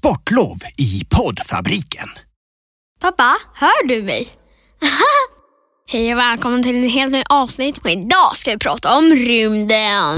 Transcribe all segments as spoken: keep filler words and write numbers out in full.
sportlov i poddfabriken. Pappa, hör du mig? Hej och välkommen till en helt ny avsnitt. Och idag ska vi prata om rymden.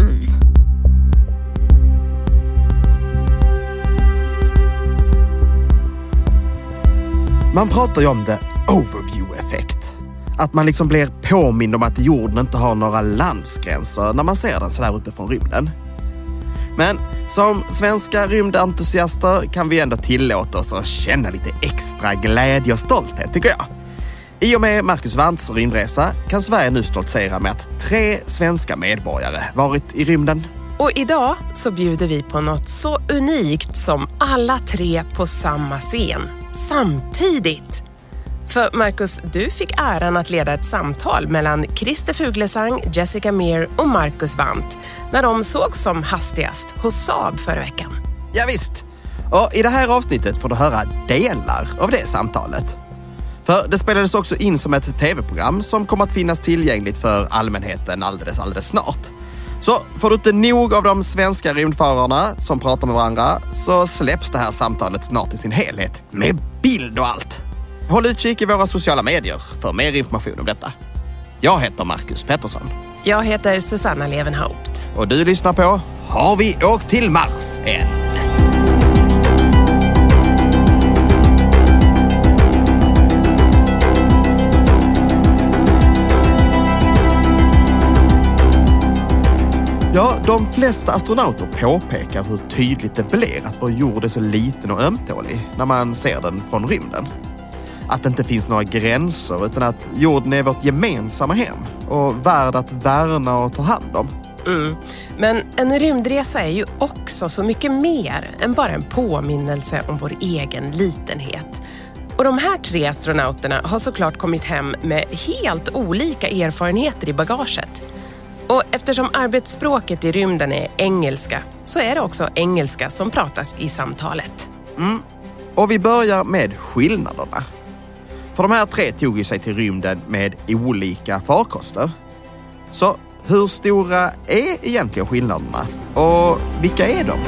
Man pratar ju om the overview-effekt. Att man liksom blir påmind om att jorden inte har några landsgränser när man ser den så där uppe från rymden. Men som svenska rymdentusiaster kan vi ändå tillåta oss att känna lite extra glädje och stolthet, tycker jag. I och med Marcus Wandts rymdresa kan Sverige nu stoltsera med att tre svenska medborgare varit i rymden. Och idag så bjuder vi på något så unikt som alla tre på samma scen, samtidigt. För Marcus, du fick äran att leda ett samtal mellan Christer Fuglesang, Jessica Meir och Marcus Wandt när de såg som hastigast hos Saab förra veckan. Ja visst. Och i det här avsnittet får du höra delar av det samtalet. För det spelades också in som ett tv-program som kommer att finnas tillgängligt för allmänheten alldeles, alldeles snart. Så får du inte nog av de svenska rymdfararna som pratar med varandra så släpps det här samtalet snart i sin helhet med bild och allt. Håll utkik i våra sociala medier för mer information om detta. Jag heter Marcus Pettersson. Jag heter Susanna Levenhaupt. Och du lyssnar på Har vi åkt till Mars än? Ja, de flesta astronauter påpekar hur tydligt det blir att vår jord är så liten och ömtålig när man ser den från rymden. Att det inte finns några gränser utan att jorden är vårt gemensamma hem och värd att värna och ta hand om. Mm. Men en rymdresa är ju också så mycket mer än bara en påminnelse om vår egen litenhet. Och de här tre astronauterna har såklart kommit hem med helt olika erfarenheter i bagaget. Och eftersom arbetsspråket i rymden är engelska så är det också engelska som pratas i samtalet. Mm. Och vi börjar med skillnaderna. För de här tre tog ju sig till rymden med olika farkoster. Så hur stora är egentligen skillnaderna? Och vilka är de?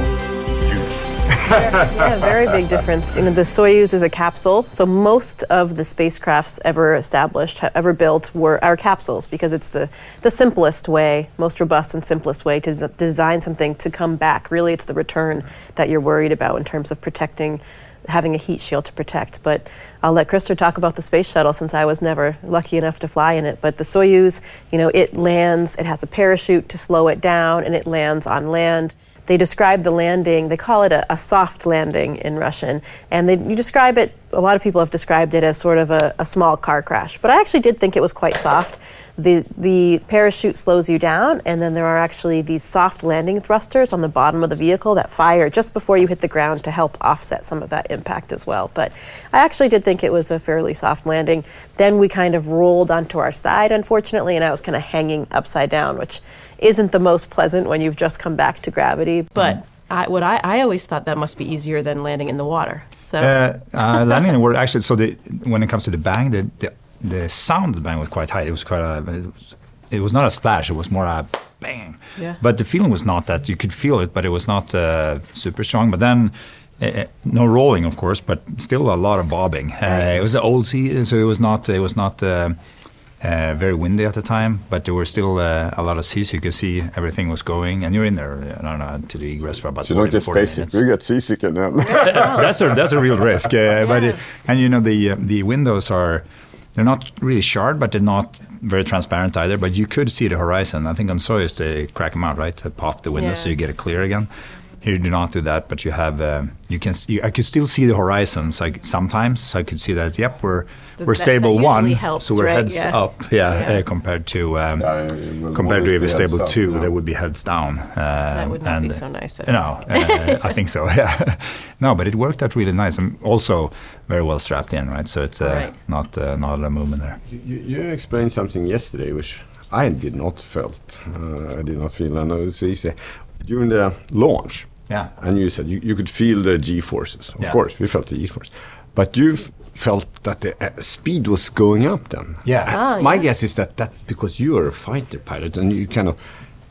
Yeah, very big difference. You know, the Soyuz is a capsule, so most of the spacecrafts ever established, ever built, were are capsules because it's the the simplest way, most robust and simplest way to des- design something to come back. Really, it's the return that you're worried about in terms of protecting, having a heat shield to protect. But I'll let Christer talk about the space shuttle since I was never lucky enough to fly in it. But the Soyuz, you know, it lands, it has a parachute to slow it down, and it lands on land. They describe the landing, they call it a, a soft landing in Russian, and they, you describe it, a lot of people have described it as sort of a, a small car crash, but I actually did think it was quite soft. The, the parachute slows you down, and then there are actually these soft landing thrusters on the bottom of the vehicle that fire just before you hit the ground to help offset some of that impact as well. But I actually did think it was a fairly soft landing. Then we kind of rolled onto our side, unfortunately, and I was kind of hanging upside down, which isn't the most pleasant when you've just come back to gravity. But I, what I, I always thought that must be easier than landing in the water. So uh, uh, landing in the water, actually, so the, when it comes to the bang, the, the the sound of the bang was quite high. It was quite a, it was, it was not a splash, it was more a bang. Yeah. But the feeling was not that, you could feel it, but it was not uh, super strong. But then, uh, no rolling, of course, but still a lot of bobbing. Uh, it was the old sea, so it was not, it was not uh, uh, very windy at the time, but there were still uh, a lot of seas, so you could see everything was going, and you're in there, I don't know, to the egress for about so forty, don't forty get minutes. You get seasick and then. that's a that's a real risk. Uh, yeah. But it, and you know the uh, the windows are, they're not really shard, but they're not very transparent either. But you could see the horizon. I think on Soyuz they crack them out, right, to pop the windows, yeah, so you get it clear again. Here you do not do that, but you have uh, you can see, I could still see the horizons like sometimes. So I could see that. Yep, we're we're that, stable that one, helps, so we're right? heads Yeah. up. Yeah, Yeah. Uh, compared to um, Yeah, compared to if it's stable up, two, yeah. they would be heads down. Uh, that would not and, be so nice at No, all. uh, I think so. Yeah, no, but it worked out really nice, and also very well strapped in, right? So it's uh, Right. not uh, not a lot of movement there. You, you explained something yesterday which I did not felt. Uh, I did not feel. And it was easy during the launch. Yeah. And you said you, you could feel the G-forces. Of Yeah. course, we felt the G-force. But you f- felt that the uh, speed was going up then. Yeah. And Ah, my yeah. guess is that that because you are a fighter pilot and you kind of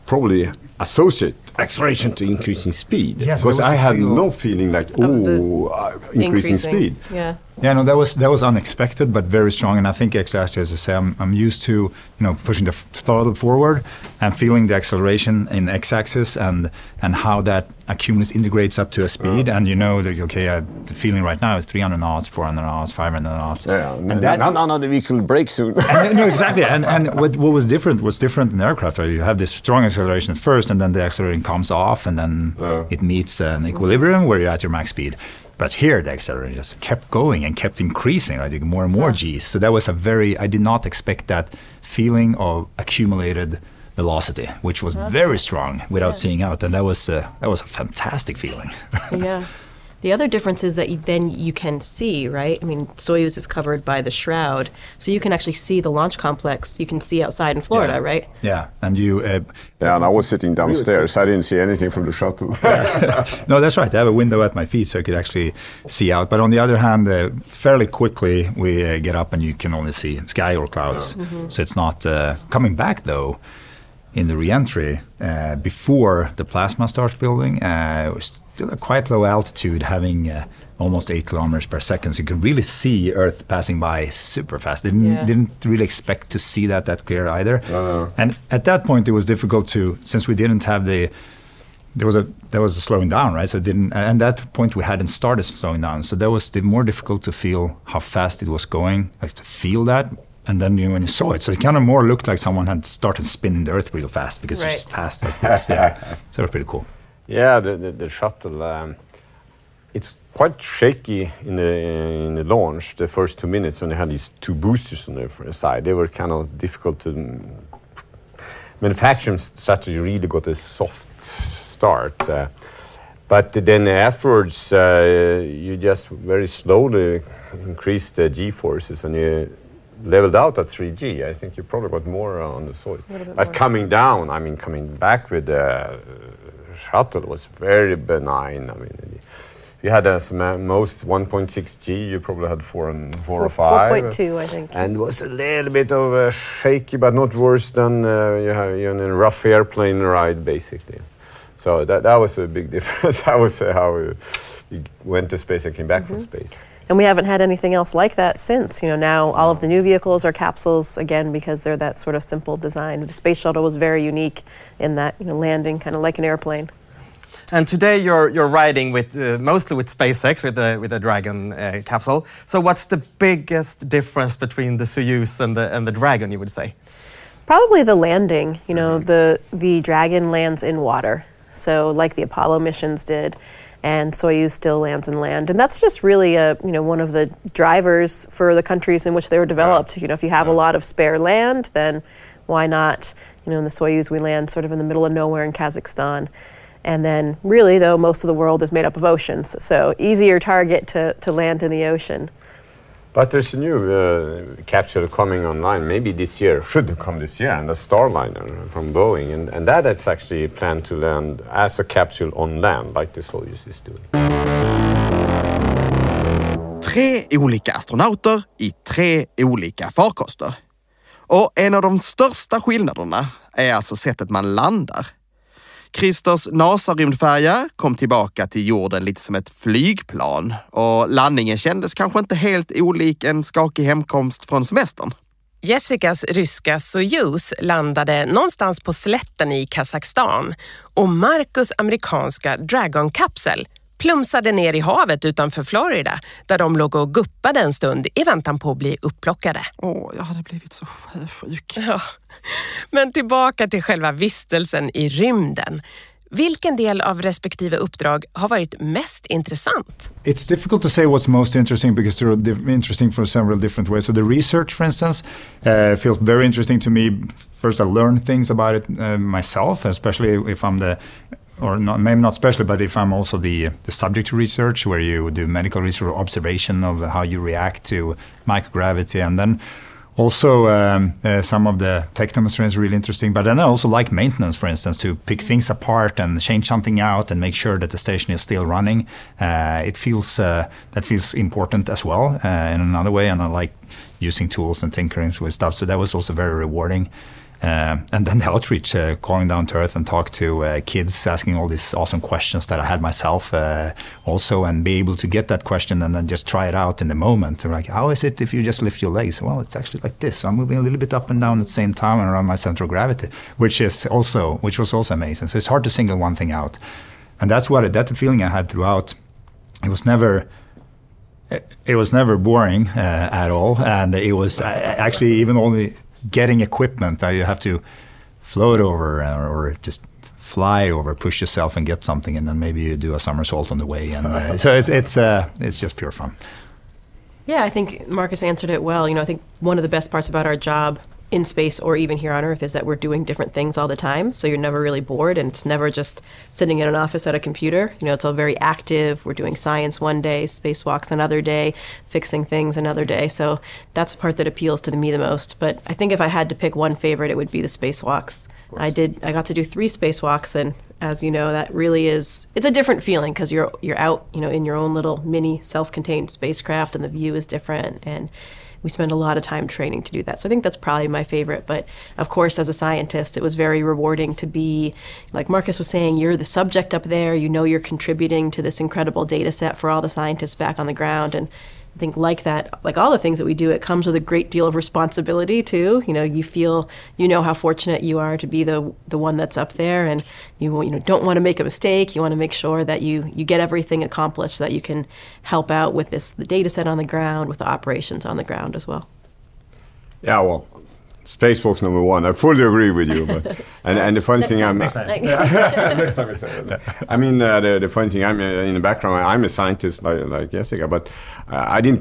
probably associate acceleration to increasing speed. Yes, because there was I a had feel- no feeling like, oh, uh, increasing, speed. Yeah. Yeah, no, that was that was unexpected, but very strong. And I think exactly as I say, I'm, I'm used to you know pushing the f- throttle forward and feeling the acceleration in x-axis and and how that accumulates integrates up to a speed. And you know that okay, uh, the feeling right now is three hundred knots, four hundred knots, five hundred knots. Yeah, and and that that, no, no, the vehicle will break soon. and, no, exactly. And and what what was different was different in aircraft. Right? You have this strong acceleration at first, and then the acceleration comes off, and then Yeah. it meets an equilibrium where you're at your max speed. But here, the acceleration just kept going and kept increasing, right? More and more G's. So that was a very, I did not expect that feeling of accumulated velocity, which was very strong without seeing out. And that was, uh, that was a fantastic feeling. Yeah. The other difference is that you, then you can see, right? I mean, Soyuz is covered by the shroud, so you can actually see the launch complex. You can see outside in Florida, Yeah. right? Yeah. And you... Uh, Yeah, and I was sitting downstairs. I didn't see anything from the shuttle. No, that's right. I have a window at my feet so I could actually see out. But on the other hand, uh, fairly quickly we uh, get up and you can only see sky or clouds. So it's not uh, coming back though. In the re-entry, uh, before the plasma starts building, uh, it was still a quite low altitude, having uh, almost eight kilometers per second. So you could really see Earth passing by super fast. Didn't Yeah. didn't really expect to see that that clear either. And at that point, it was difficult to, since we didn't have the there was a there was a slowing down, right? So it didn't. And at that point, we hadn't started slowing down. So that was the more difficult to feel how fast it was going, like to feel that. And then you, when you saw it, so it kind of more looked like someone had started spinning the Earth real fast because Right. it just passed like this. Yeah, so it was pretty cool. Yeah, the, the, the shuttle, um, it's quite shaky in the in the launch. The first two minutes when they had these two boosters on the side, they were kind of difficult to. Manufacturing strategy really got a soft start, uh, but then afterwards uh, you just very slowly increased the G forces and you leveled out at three G. I think you probably got more on the Soyuz. But coming down, I mean, coming back with the shuttle was very benign. I mean, if you had as ma- most one point six G, you probably had four and four or five. four point two, I think. And was a little bit of a shaky, but not worse than uh, you have you're in a rough airplane ride, basically. So that that was a big difference. I would say how we, we went to space and came back from space. And we haven't had anything else like that since. You know, now all of the new vehicles are capsules, again, because they're that sort of simple design. The space shuttle was very unique in that, you know, landing kind of like an airplane. And today you're you're riding with uh, mostly with SpaceX with the with the Dragon uh, capsule. So what's the biggest difference between the Soyuz and the and the Dragon, you would say? Probably the landing. You know, the the Dragon lands in water, so like the Apollo missions did, and Soyuz still lands in land, and that's just really a you know one of the drivers for the countries in which they were developed. You know, if you have a lot of spare land, then why not? You know, in the Soyuz we land sort of in the middle of nowhere in Kazakhstan. And then really, though, most of the world is made up of oceans, so easier target to, to land in the ocean. But there's a new uh, capsule coming online, maybe this year, should come this year, and the Starliner from Boeing. And, and that is actually planned to land as a capsule on land, like the Soyuz is doing. Tre olika astronauter i tre olika farkoster. Och en av de största skillnaderna är alltså sättet man landar. Christers NASA-rymdfärja kom tillbaka till jorden lite som ett flygplan och landningen kändes kanske inte helt olik en skakig hemkomst från semestern. Jessicas ryska Soyuz landade någonstans på slätten i Kazakstan och Marcus amerikanska Dragon-kapsel plumsade ner i havet utanför Florida där de låg och guppade en stund i väntan på att bli upplockade. Åh, jag hade blivit så sjösjuk. Ja. Men tillbaka till själva vistelsen i rymden. Vilken del av respektive uppdrag har varit mest intressant? It's difficult to say what's most interesting because they're diff- interesting for several different ways. So the research, for instance, uh, feels very interesting to me. First, I learn things about it uh, myself, especially if I'm the, or not, maybe not especially, but if I'm also the the subject to research, where you do medical research or observation of how you react to microgravity, and then also, um, uh, some of the tech demonstrations are really interesting, but then I also like maintenance, for instance, to pick things apart and change something out and make sure that the station is still running. Uh, it feels uh, that feels important as well uh, in another way, and I like using tools and tinkering with stuff. So that was also very rewarding. Uh, and then the outreach, uh, calling down to earth and talk to uh, kids, asking all these awesome questions that I had myself uh, also, and be able to get that question and then just try it out in the moment. They're like, how is it if you just lift your legs? Well, it's actually like this. So I'm moving a little bit up and down at the same time and around my center of gravity, which is also, which was also amazing. So it's hard to single one thing out. And that's what, it, that's the feeling I had throughout. It was never... It was never boring uh, at all, and it was uh, actually even only getting equipment. Uh, you have to float over uh, or just fly over, push yourself and get something, and then maybe you do a somersault on the way. And uh, so it's it's uh, it's just pure fun. Yeah, I think Marcus answered it well. You know, I think one of the best parts about our job in space or even here on Earth is that we're doing different things all the time. So you're never really bored, and it's never just sitting in an office at a computer. You know, it's all very active. We're doing science one day, spacewalks another day, fixing things another day. So that's the part that appeals to me the most. But I think if I had to pick one favorite, it would be the spacewalks. I did. I got to do three spacewalks, and as you know, that really is, it's a different feeling because you're you're out, you know, in your own little mini self-contained spacecraft, and the view is different, and we spend a lot of time training to do that. So I think that's probably my favorite. But of course, as a scientist, it was very rewarding to be, like Marcus was saying, you're the subject up there. You know you're contributing to this incredible data set for all the scientists back on the ground. And I think like that, like all the things that we do, it comes with a great deal of responsibility too. You know, you feel, you know how fortunate you are to be the the one that's up there, and you you know don't want to make a mistake. You want to make sure that you you get everything accomplished so that you can help out with this the data set on the ground, with the operations on the ground as well. Yeah, well, spacewalks number one. I fully agree with you. But and, and the funny thing, I'm next time. next time it's, uh, I mean, uh, the the funny thing, I'm uh, in the background. I'm a scientist like, like Jessica, but uh, I didn't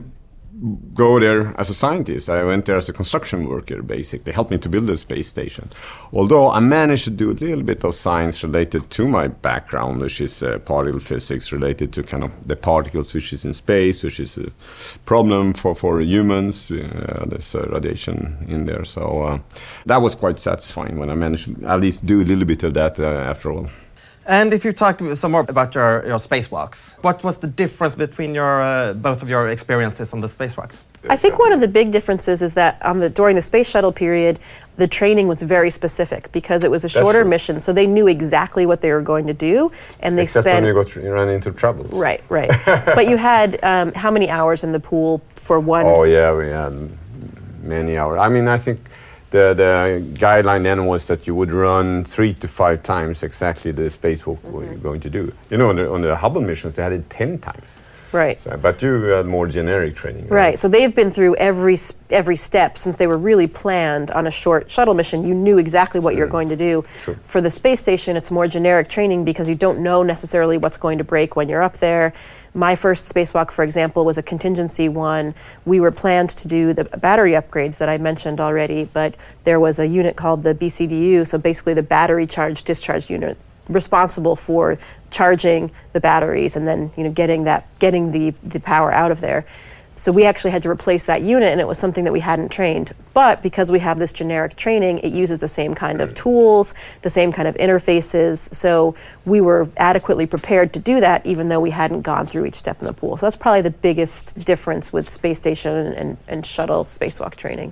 go there as a scientist. I went there as a construction worker, basically, helped me to build a space station. Although I managed to do a little bit of science related to my background, which is uh, particle physics related to kind of the particles which is in space, which is a problem for, for humans. Uh, there's uh, radiation in there. So uh, that was quite satisfying when I managed to at least do a little bit of that uh, after all. And if you talk some more about your, your spacewalks, what was the difference between your uh, both of your experiences on the spacewalks? I think one of the big differences is that on the during the space shuttle period, the training was very specific because it was a shorter mission, so they knew exactly what they were going to do, and they Except spent. when you got you ran into troubles. Right, right. But you had um, how many hours in the pool for one? Oh yeah, we had many hours. I mean, I think. The, the guideline then was that you would run three to five times exactly the spacewalk mm-hmm. you're going to do. You know, on the, on the Hubble missions, they had it ten times. Right. So, but you had more generic training. Right. right. So they've been through every every step since they were really planned on a short shuttle mission. You knew exactly what mm. you're going to do. True. For the space station, it's more generic training because you don't know necessarily what's going to break when you're up there. My first spacewalk, for example, was a contingency one. We were planned to do the battery upgrades that I mentioned already, but there was a unit called the B C D U, so basically the battery charge discharge unit, responsible for charging the batteries and then you know getting that getting the, the power out of there. So we actually had to replace that unit, and it was something that we hadn't trained. But because we have this generic training, it uses the same kind of tools, the same kind of interfaces. So we were adequately prepared to do that, even though we hadn't gone through each step in the pool. So that's probably the biggest difference with space station and, and shuttle spacewalk training.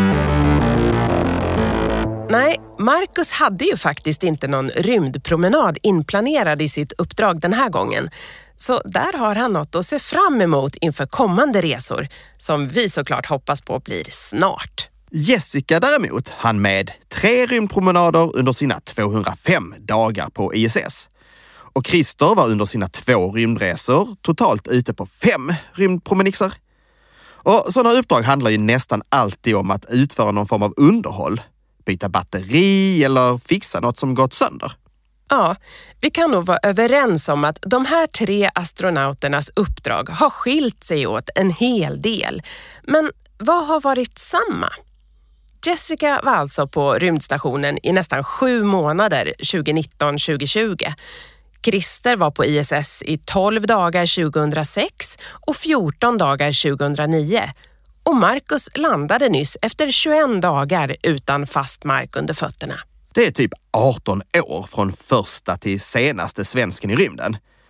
Nej, Marcus hade ju faktiskt inte någon rymdpromenad inplanerad i sitt uppdrag den här gången. Så där har han något att se fram emot inför kommande resor, som vi såklart hoppas på blir snart. Jessica däremot hann med tre rymdpromenader under sina tvåhundrafem dagar på I S S. Och Christer var under sina två rymdresor totalt ute på fem rymdpromenixer. Och sådana uppdrag handlar ju nästan alltid om att utföra någon form av underhåll. Byta batteri eller fixa något som gått sönder. Ja, vi kan nog vara överens om att de här tre astronauternas uppdrag har skilt sig åt en hel del. Men vad har varit samma? Jessica var alltså på rymdstationen i nästan sju månader tjugonitton tjugotjugo. Christer var på I S S i tolv dagar tjugohundrasex och fjorton dagar tjugohundranio. Och Marcus landade nyss efter tjugoett dagar utan fast mark under fötterna. Det är typ arton år från första till senaste svensken i rymden.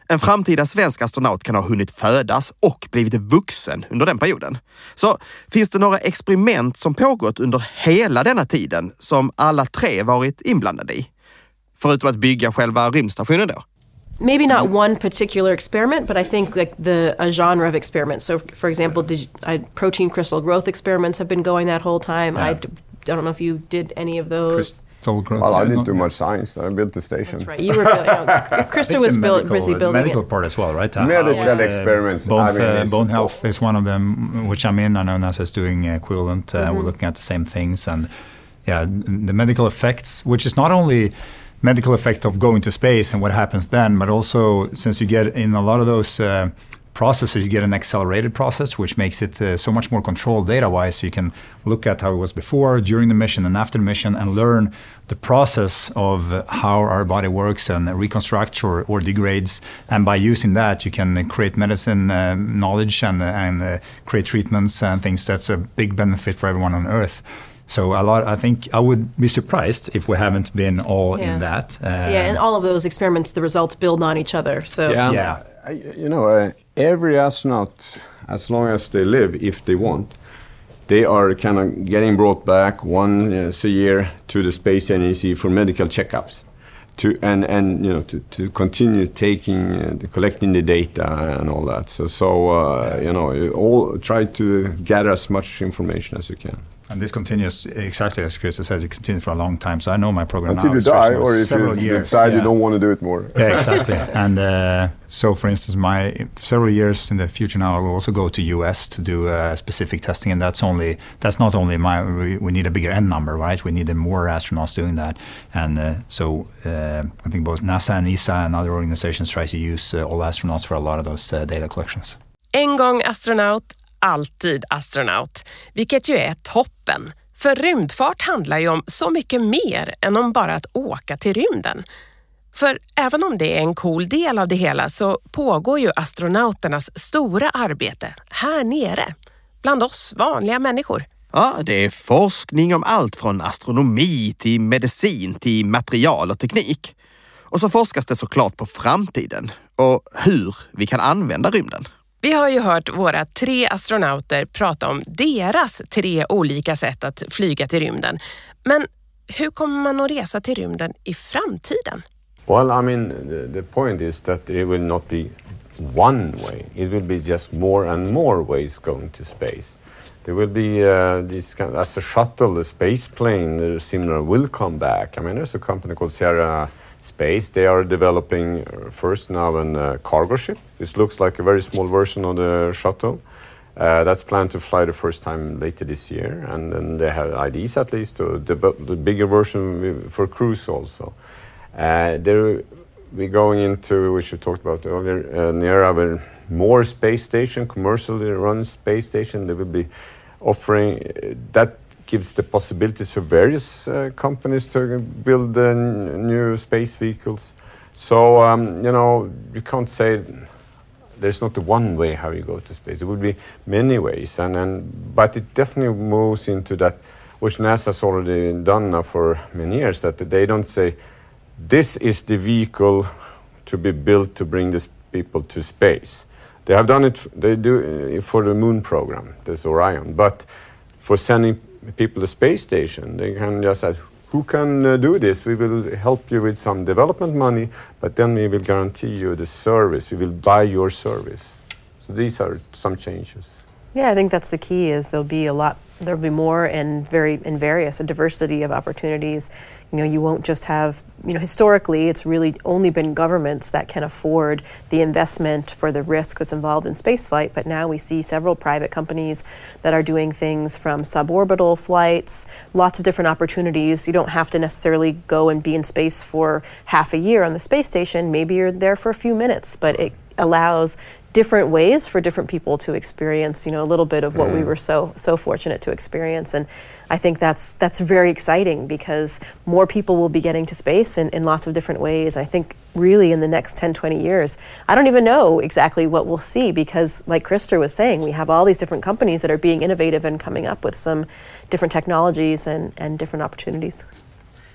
En framtida svensk astronaut kan ha hunnit födas och blivit vuxen under den perioden. Så finns det några experiment som pågått under hela denna tiden som alla tre varit inblandade i? Förutom att bygga själva rymdstationen då? Maybe not one particular experiment, but I think like the a genre of experiments. So, for example, did, I, protein crystal growth experiments have been going that whole time. Yeah. I, d- I don't know if you did any of those. Crystal growth. Well, I yeah, did not- too much science. I built the station. That's right. You were building. You know, Krista I was think the build, medical- busy the building medical it. part as well, right? Uh, Medical how is the experiments, Bone, I mean, uh, it's- bone health is one of them, which I'm in. I know NASA is doing equivalent. Uh, We're looking at the same things, and yeah, the medical effects, which is not only medical effect of going to space and what happens then, but also since you get in a lot of those uh, processes, you get an accelerated process, which makes it uh, so much more controlled data-wise. So you can look at how it was before, during the mission, and after the mission, and learn the process of uh, how our body works and reconstructs or, or degrades. And by using that, you can uh, create medicine uh, knowledge and, uh, and uh, create treatments and things. That's a big benefit for everyone on Earth. So a lot. I think I would be surprised if we haven't been all Yeah. in that. Uh, Yeah, and all of those experiments, the results build on each other. So Yeah. Yeah. I, you know, uh, every astronaut, as long as they live, if they want, they are kind of getting brought back once a year to the Space Agency for medical checkups, to and and you know to, to continue taking, uh, the, collecting the data and all that. So so uh, you know, you all try to gather as much information as you can. And this continues exactly as Chris said. It continues for a long time. So I know my program Until now you is die, stretching over or if several you years. decide you Yeah. don't want to do it more. Yeah, exactly. And uh, so, for instance, my several years in the future now, I will also go to U S to do uh, specific testing, and that's only that's not only my. We, we need a bigger N number, right? We need more astronauts doing that, and uh, so uh, I think both NASA and E S A and other organizations try to use uh, all astronauts for a lot of those uh, data collections. En gång astronaut, alltid astronaut. Vilket ju är toppen. För rymdfart handlar ju om så mycket mer än om bara att åka till rymden. För även om det är en cool del av det hela så pågår ju astronauternas stora arbete här nere, bland oss vanliga människor. Ja, det är forskning om allt från astronomi till medicin till material och teknik. Och så forskas det såklart på framtiden och hur vi kan använda rymden. Vi har ju hört våra tre astronauter prata om deras tre olika sätt att flyga till rymden. Men hur kommer man att resa till rymden i framtiden? Well, I mean, the, the point is that it will not be one way. It will be just more and more ways going to space. There will be uh, this kind of, as a shuttle, the space plane, the similar will come back. I mean, there's a company called Sierra Space. They are developing uh, first now a uh, cargo ship. This looks like a very small version of the shuttle. Uh, that's planned to fly the first time later this year, and then they have ideas at least to develop the bigger version for cruise also. Uh, there, we're going into, which we talked about earlier, an era where more space station, commercially run space station, they will be offering, uh, that gives the possibilities for various uh, companies to build uh, n- new space vehicles. So, um, you know, you can't say there's not the one way how you go to space. There will be many ways, and, and but it definitely moves into that, which NASA's already done now for many years, that they don't say, this is the vehicle to be built to bring these people to space. They have done it, they do it for the moon program, this Orion, but for sending people to space station, they can just say, who can uh, do this? We will help you with some development money, but then we will guarantee you the service. We will buy your service. So these are some changes. Yeah, I think that's the key. Is there'll be a lot. There'll be more and very and various a diversity of opportunities. You know, you won't just have. You know, historically, it's really only been governments that can afford the investment for the risk that's involved in spaceflight. But now we see several private companies that are doing things from suborbital flights, lots of different opportunities. You don't have to necessarily go and be in space for half a year on the space station. Maybe you're there for a few minutes, but it allows different ways for different people to experience, you know, a little bit of what mm. we were so so fortunate to experience. And I think that's that's very exciting because more people will be getting to space in, in lots of different ways. I think really in the next ten, twenty years, I don't even know exactly what we'll see because like Christer was saying, we have all these different companies that are being innovative and coming up with some different technologies and, and different opportunities.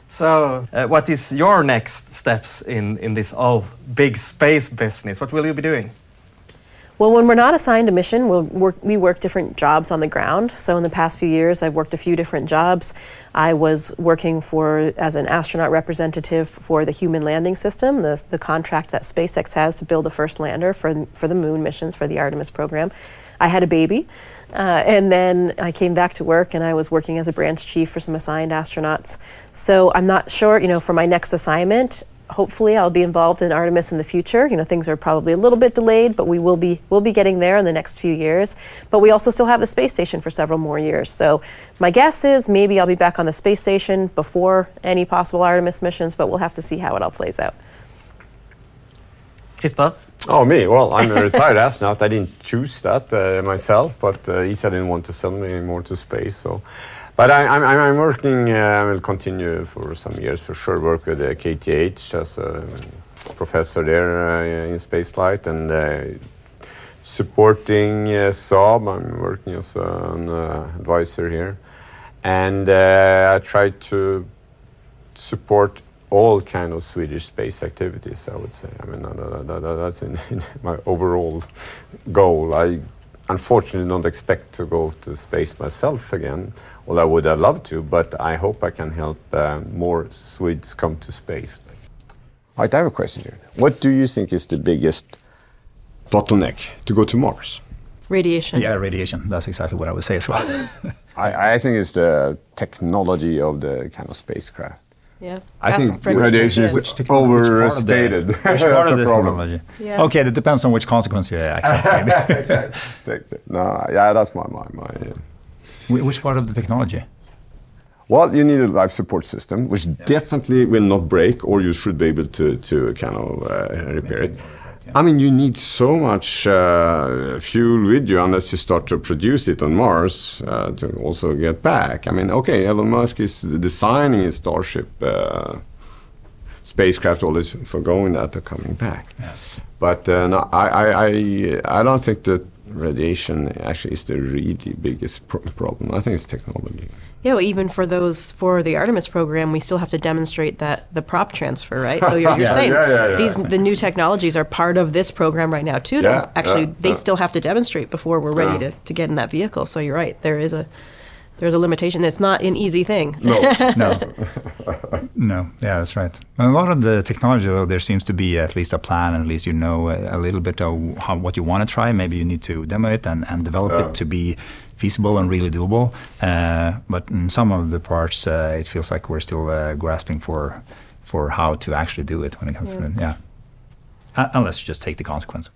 So, uh, what is your next steps in, in this all big space business? What will you be doing? Well, when we're not assigned a mission, we'll work, we work different jobs on the ground. So in the past few years, I've worked a few different jobs. I was working for as an astronaut representative for the Human Landing System, the, the contract that SpaceX has to build the first lander for, for the moon missions for the Artemis program. I had a baby, uh, and then I came back to work, and I was working as a branch chief for some assigned astronauts. So I'm not sure, you know, for my next assignment, hopefully I'll be involved in Artemis in the future. You know, things are probably a little bit delayed, but we will be we'll be getting there in the next few years. But we also still have the space station for several more years. So my guess is maybe I'll be back on the space station before any possible Artemis missions, but we'll have to see how it all plays out. Christer? Oh, me? Well, I'm a retired astronaut. I didn't choose that uh, myself, but uh, ESA didn't want to send me anymore to space, so... But I, I'm, I'm working, uh, I will continue for some years for sure, work with uh, K T H as a professor there uh, in spaceflight, and uh, supporting uh, Saab. I'm working as an uh, advisor here. And uh, I try to support all kind of Swedish space activities, I would say. I mean, uh, that, that, that's in, in my overall goal. I unfortunately don't expect to go to space myself again. Well, I would have loved to, but I hope I can help uh, more Swedes come to space. Right, I have a question here. What do you think is the biggest bottleneck to go to Mars? Radiation. Yeah, radiation. That's exactly what I would say as well. I, I think it's the technology of the kind of spacecraft. Yeah. I That's think pretty radiation much is it. overstated. Which part of the, which part of the technology? Yeah. Okay, that depends on which consequence you accept. Maybe. Exactly. No, yeah, that's my my my. Uh, Which part of the technology? Well, you need a life support system, which yeah. definitely will not break, or you should be able to, to kind of uh, repair it. Yeah. I mean, you need so much uh, fuel with you unless you start to produce it on Mars uh, to also get back. I mean, okay, Elon Musk is designing his Starship uh, spacecraft always for going that or coming back. Yes. But uh, no, I, I, I, I don't think that radiation actually is the really biggest pro- problem. I think it's technology. Yeah, well, even for those for the Artemis program, we still have to demonstrate that the prop transfer, right? So you're, you're yeah, saying yeah, yeah, yeah. these the new technologies are part of this program right now too. Yeah, That actually yeah, they yeah. still have to demonstrate before we're ready Yeah. to, to get in that vehicle. So you're right. There is a there's a limitation. It's not an easy thing. No. No. No, yeah, that's right. A lot of the technology, though, there seems to be at least a plan, and at least you know a, a little bit of how, what you want to try. Maybe you need to demo it and, and develop Yeah. it to be feasible and really doable. Uh, but in some of the parts, uh, it feels like we're still uh, grasping for for how to actually do it when it comes Yeah. to it. Yeah. Uh, unless you just take the consequence.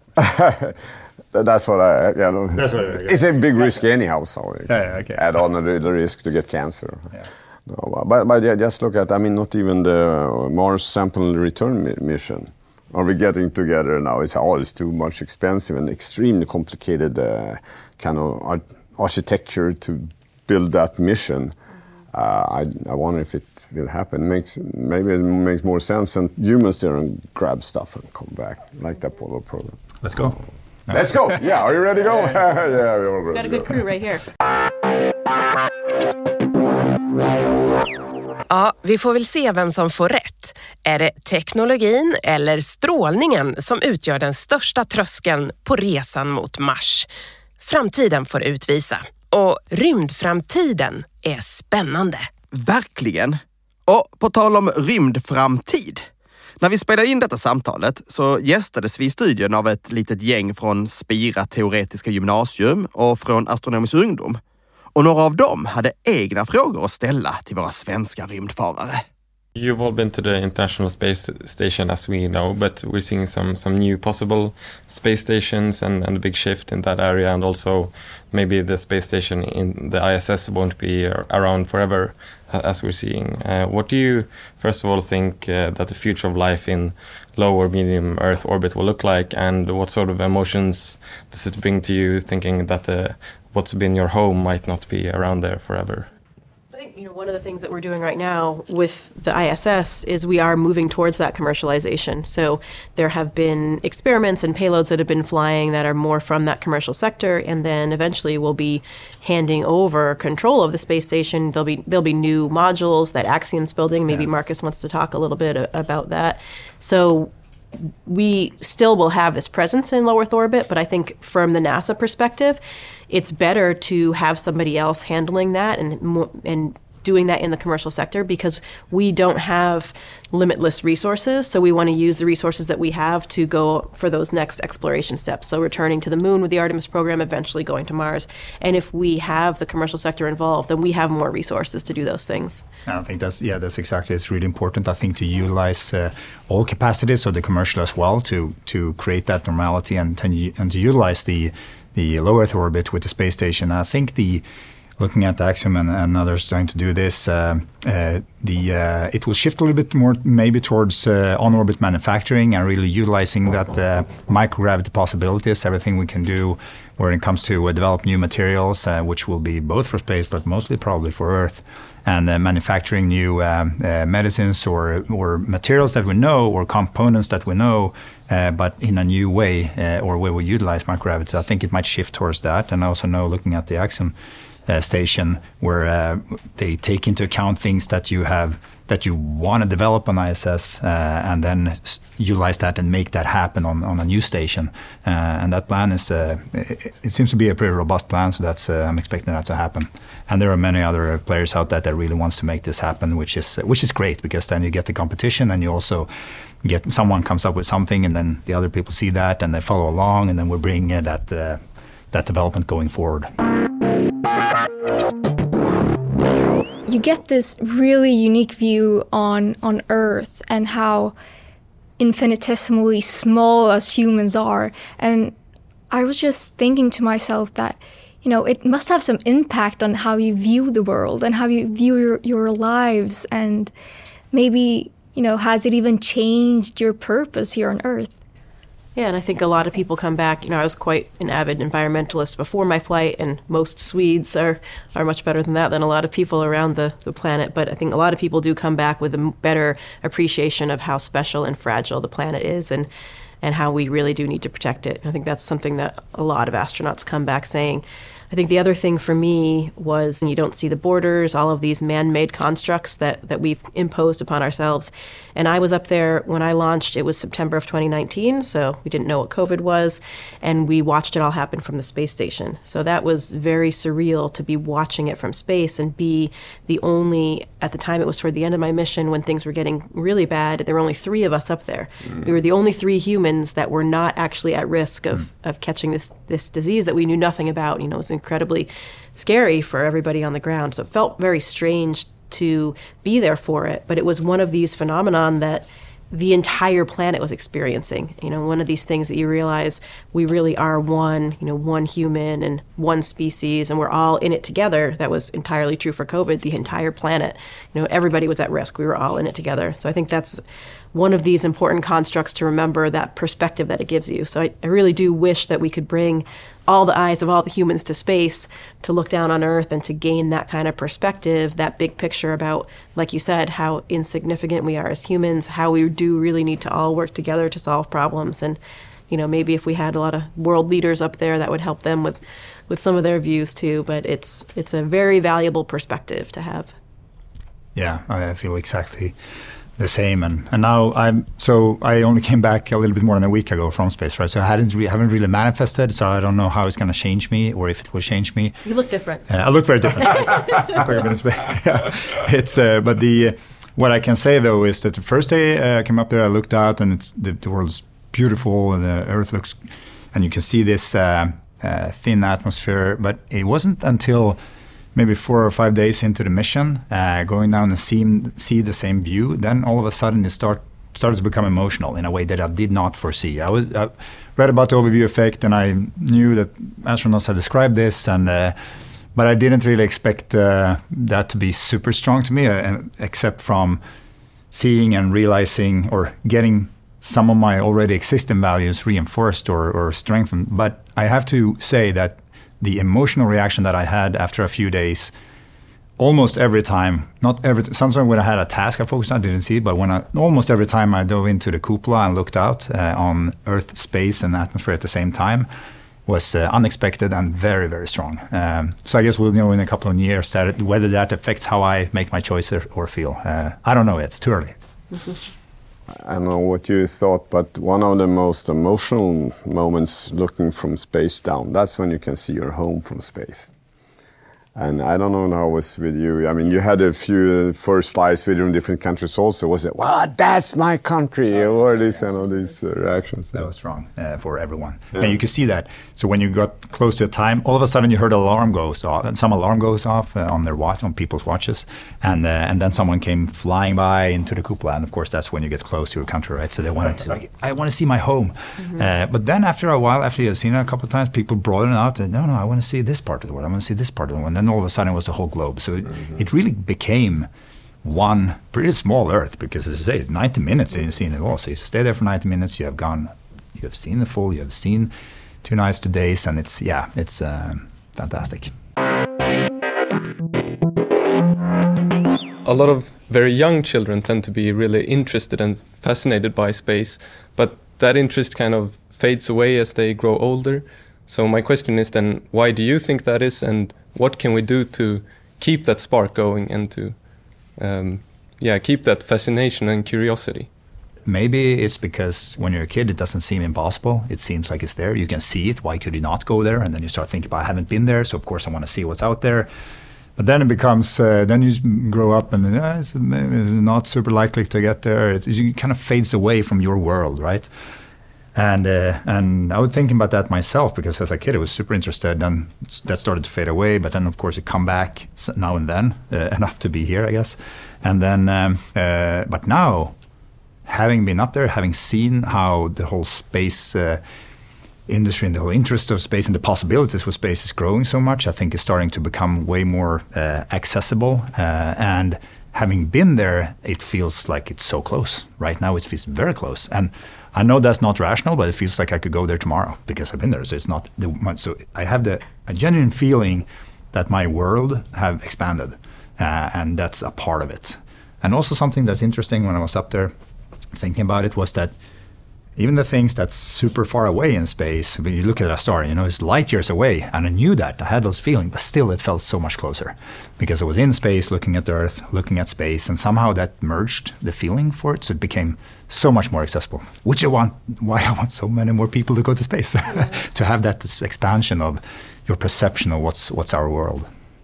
That's what I. Yeah, no. That's what I- It's a big risk anyhow. So Yeah, yeah, okay. add on the, the risk to get cancer. Yeah. No, but but yeah, just look at. I mean, not even the Mars sample return mi- mission. Are we getting together now? It's oh, it's too much expensive and extremely complicated uh, kind of art- architecture to build that mission. Uh, I, I wonder if it will happen. Makes maybe it makes more sense and humans there and grab stuff and come back like the Apollo program. Let's go. Let's go. Yeah, are you ready to go? Yeah, we're ready Got a to good go. crew right here. Ja, vi får väl se vem som får rätt. Är det teknologin eller strålningen som utgör den största tröskeln på resan mot Mars? Framtiden får utvisa. Och rymdframtiden är spännande. Verkligen. Och på tal om rymdframtid. När vi spelade in detta samtalet så gästades vi i studion av ett litet gäng från Spira teoretiska gymnasium och från Astronomisk ungdom. Och några av dem hade egna frågor att ställa till våra svenska rymdfarare. You've all been to the International Space Station, as we know, but we're seeing some some new possible space stations and, and a big shift in that area, and also maybe the space station in the I S S won't be around forever, uh, as we're seeing. Uh, what do you, first of all, think uh, that the future of life in low or medium Earth orbit will look like, and what sort of emotions does it bring to you, thinking that the, what's been your home might not be around there forever? I think You know, one of the things that we're doing right now with the I S S is we are moving towards that commercialization. So there have been experiments and payloads that have been flying that are more from that commercial sector, and then eventually we'll be handing over control of the space station. There'll be there'll be new modules that Axiom's building. Maybe yeah. Marcus wants to talk a little bit a, about that. So we still will have this presence in low Earth orbit, but I think from the NASA perspective, it's better to have somebody else handling that and and doing that in the commercial sector, because we don't have limitless resources. So we want to use the resources that we have to go for those next exploration steps. So returning to the moon with the Artemis program, eventually going to Mars. And if we have the commercial sector involved, then we have more resources to do those things. I think that's, yeah, that's exactly, it's really important, I think, to utilize uh, all capacities of the commercial as well to, to create that normality and, to, and to utilize the, the low Earth orbit with the space station. I think the looking at Axiom and, and others trying to do this, uh, uh, the uh, it will shift a little bit more maybe towards uh, on-orbit manufacturing and really utilizing that uh, microgravity possibilities, everything we can do when it comes to uh, develop new materials, uh, which will be both for space but mostly probably for Earth, and uh, manufacturing new um, uh, medicines or, or materials that we know or components that we know, uh, but in a new way uh, or where we utilize microgravity. So I think it might shift towards that. And I also know, looking at the Axiom Uh, station, where uh, they take into account things that you have that you want to develop on I S S uh, and then s- utilize that and make that happen on, on a new station. Uh, and that plan is, uh, it, it seems to be a pretty robust plan, so that's uh, I'm expecting that to happen. And there are many other players out there that really wants to make this happen, which is uh, which is great, because then you get the competition and you also get someone comes up with something, and then the other people see that and they follow along, and then we bring uh, that uh, that development going forward. You get this really unique view on, on Earth and how infinitesimally small us humans are. And I was just thinking to myself that, you know, it must have some impact on how you view the world and how you view your, your lives. And maybe, you know, has it even changed your purpose here on Earth? Yeah, and I think a lot of people come back. You know, I was quite an avid environmentalist before my flight, and most Swedes are, are much better than that than a lot of people around the, the planet. But I think a lot of people do come back with a better appreciation of how special and fragile the planet is, and, and how we really do need to protect it. I think that's something that a lot of astronauts come back saying. I think the other thing for me was you don't see the borders, all of these man-made constructs that, that we've imposed upon ourselves. And I was up there when I launched. It was September of twenty nineteen, so we didn't know what COVID was, and we watched it all happen from the space station. So that was very surreal to be watching it from space and be the only, at the time it was toward the end of my mission when things were getting really bad, there were only three of us up there. Mm. We were the only three humans that were not actually at risk of, mm. of catching this, this disease that we knew nothing about. You know, it was incredibly scary for everybody on the ground. So it felt very strange to be there for it. But it was one of these phenomenon that the entire planet was experiencing. You know, one of these things that you realize we really are one, you know, one human and one species, and we're all in it together. That was entirely true for COVID. The entire planet, you know, everybody was at risk. We were all in it together. So I think that's one of these important constructs to remember, that perspective that it gives you. So I, I really do wish that we could bring all the eyes of all the humans to space to look down on Earth and to gain that kind of perspective, that big picture about, like you said, how insignificant we are as humans, how we do really need to all work together to solve problems. And, you know, maybe if we had a lot of world leaders up there, that would help them with, with some of their views too. But it's it's a very valuable perspective to have. Yeah, I feel exactly the same, and, and now I'm so I only came back a little bit more than a week ago from space, right? So I hadn't re- haven't really manifested, so I don't know how it's going to change me or if it will change me. You look different. Uh, I look very different. It's uh, but the uh, what I can say though is that the first day uh, I came up there, I looked out and it's the, the world's beautiful and the Earth looks, and you can see this uh, uh, thin atmosphere. But it wasn't until maybe four or five days into the mission, uh, going down and see, see the same view, then all of a sudden it start, started to become emotional in a way that I did not foresee. I, was, I read about the overview effect, and I knew that astronauts had described this, and uh, but I didn't really expect uh, that to be super strong to me, uh, except from seeing and realizing or getting some of my already existing values reinforced or, or strengthened. But I have to say that the emotional reaction that I had after a few days almost every time, not every, sometimes when I had a task I focused on, I didn't see it, but when I, almost every time I dove into the cupola and looked out uh, on Earth, space, and atmosphere at the same time, was uh, unexpected and very, very strong. Um, so I guess we'll know in a couple of years that whether that affects how I make my choices or feel. Uh, I don't know yet, it's too early. I don't know what you thought, but one of the most emotional moments looking from space down, that's when you can see your home from space. And I don't know how it was with you. I mean, you had a few first flights with you in different countries also. Was it, wow, that's my country? Or these kind of these uh, reactions? That was strong uh, for everyone. Yeah. And you could see that. So when you got close to the time, all of a sudden you heard an alarm goes off. And some alarm goes off uh, on their watch, on people's watches. And uh, and then someone came flying by into the cupola. And of course, that's when you get close to your country, right? So they wanted to, like, I want to see my home. Mm-hmm. Uh, but then after a while, after you've seen it a couple of times, people broaden it out. And, no, no, I want to see this part of the world. I want to see this part of the world. And then all of a sudden it was the whole globe. So it, mm-hmm. it really became one pretty small Earth, because as I say, it's ninety minutes and you've seen it all. So you stay there for ninety minutes, you have gone, you have seen the full, you have seen two nights, two days, and it's, yeah, it's uh, fantastic. A lot of very young children tend to be really interested and fascinated by space, but that interest kind of fades away as they grow older. So my question is then, why do you think that is, and what can we do to keep that spark going and to um, yeah, keep that fascination and curiosity? Maybe it's because when you're a kid, it doesn't seem impossible. It seems like it's there. You can see it. Why could you not go there? And then you start thinking, but I haven't been there, so of course I want to see what's out there. But then it becomes, uh, then you grow up and uh, it's, it's not super likely to get there. It, it kind of fades away from your world, right? And uh, and I was thinking about that myself, because as a kid I was super interested, and that started to fade away. But then of course it come back now and then, uh, enough to be here, I guess. And then, um, uh, but now, having been up there, having seen how the whole space uh, industry and the whole interest of space and the possibilities for space is growing so much, I think it's starting to become way more uh, accessible. Uh, and having been there, it feels like it's so close. Right now it feels very close. And I know that's not rational, but it feels like I could go there tomorrow because I've been there. So it's not the, so I have the a genuine feeling that my world have expanded, uh, and that's a part of it. And also something that's interesting when I was up there thinking about it was that even the things that's super far away in space, when you look at a star, you know, it's light years away, and I knew that, I had those feelings, but still it felt so much closer because I was in space, looking at the Earth, looking at space, and somehow that merged the feeling for it, so it became so much more accessible, which I want, why I want so many more people to go to space, to have that this expansion of your perception of what's what's our world.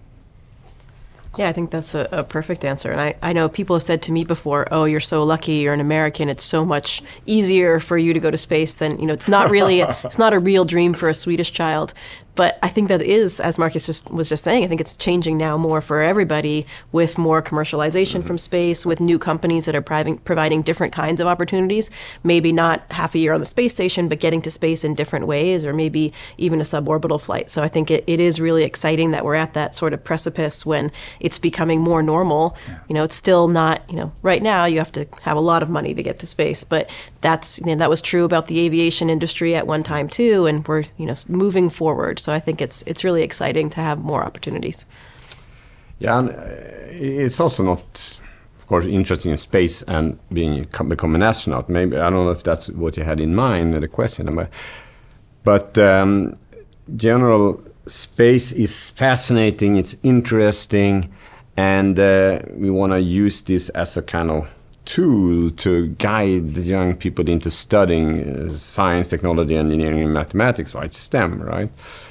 Yeah, I think that's a, a perfect answer. And I, I know people have said to me before, oh, you're so lucky, you're an American, it's so much easier for you to go to space than, you know, it's not really, a, it's not a real dream for a Swedish child. But I think that is, as Marcus just was just saying, I think it's changing now more for everybody with more commercialization mm-hmm. from space, with new companies that are providing, providing different kinds of opportunities, maybe not half a year on the space station, but getting to space in different ways, or maybe even a suborbital flight. So I think it, it is really exciting that we're at that sort of precipice when it's becoming more normal. Yeah. You know, it's still not, you know, right now you have to have a lot of money to get to space, but that's, you know, that was true about the aviation industry at one time too, and we're, you know, moving forward. So I think it's it's really exciting to have more opportunities. Yeah, and it's also not, of course, interesting in space and being become an astronaut. Maybe I don't know if that's what you had in mind, the question, but but um, general space is fascinating. It's interesting, and uh, we want to use this as a kind of tool to guide young people into studying uh, science, technology, engineering, and mathematics, right? STEM, right?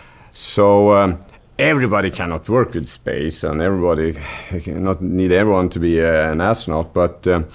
So um, everybody cannot work with space, and everybody not need everyone to be uh, an astronaut. But um,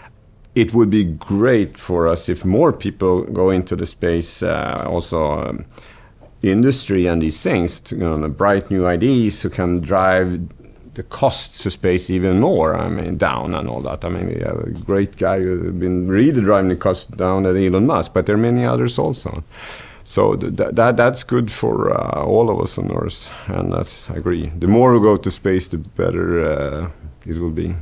it would be great for us if more people go into the space, uh, also um, industry and these things, to, you know, bright new ideas who can drive the costs to space even more. I mean, down and all that. I mean, we have a great guy who's been really driving the cost down at Elon Musk, but there are many others also. So th- that that's good for uh, all of us on Earth, and that's, I agree. The more we go to space, the better uh, it will be.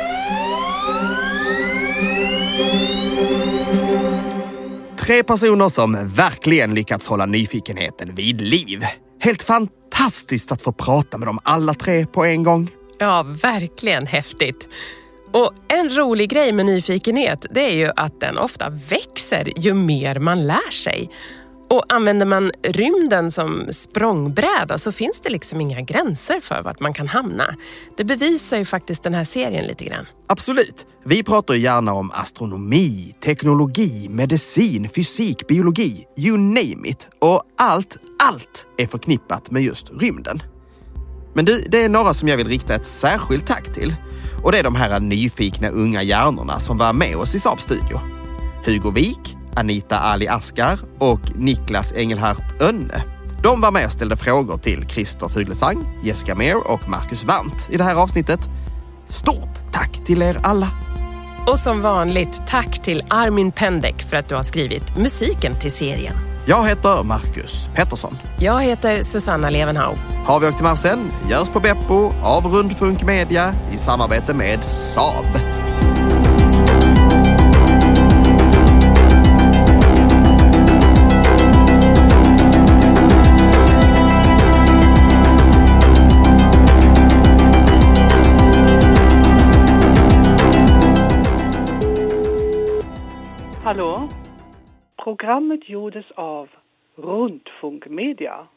Tre personer som verkligen lyckats hålla nyfikenheten vid liv. Helt fantastiskt att få prata med dem alla tre på en gång. Ja, verkligen häftigt. Och en rolig grej med nyfikenhet, det är ju att den ofta växer ju mer man lär sig. Och använder man rymden som språngbräda så finns det liksom inga gränser för vart man kan hamna. Det bevisar ju faktiskt den här serien lite grann. Absolut. Vi pratar ju gärna om astronomi, teknologi, medicin, fysik, biologi, you name it. Och allt, allt är förknippat med just rymden. Men du, det är några som jag vill rikta ett särskilt tack till. Och det är de här nyfikna unga hjärnorna som var med oss i Saab Studio. Hugo Wik, Anita Ali Askar och Niklas Engelhardt Önne. De var med och ställde frågor till Christer Fuglesang, Jessica Meir och Marcus Wandt i det här avsnittet. Stort tack till er alla! Och som vanligt, tack till Armin Pendek för att du har skrivit musiken till serien. Jag heter Marcus Pettersson. Jag heter Susanna Levenhau. Har vi åkt till Marsen? Görs på Beppo av Rundfunk Media i samarbete med Saab. Hallå? Programmet gjordes av Rundfunk Media.